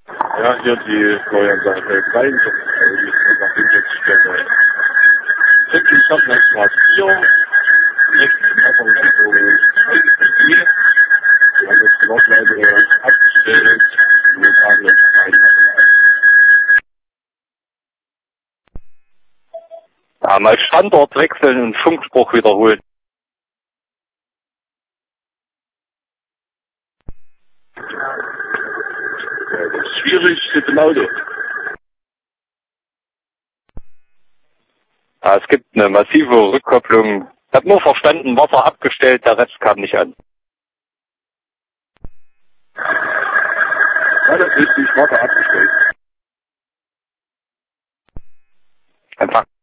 Ja, hier die Steuernsache. 73 Euro, die ist nach 65 Stelle. 70 Stadtlandstraße 4. Nächste Trefferleitung. Wir haben jetzt die Wortleiter abgestellt. Momentan jetzt Mal Standort wechseln und Funkspruch wiederholen. Ja, das ist schwierig, mit dem Auto. Es gibt eine massive Rückkopplung. Ich habe nur verstanden, Wasser abgestellt, der Rest kam nicht an. Ja, das ist richtig, Wasser abgestellt. Einfach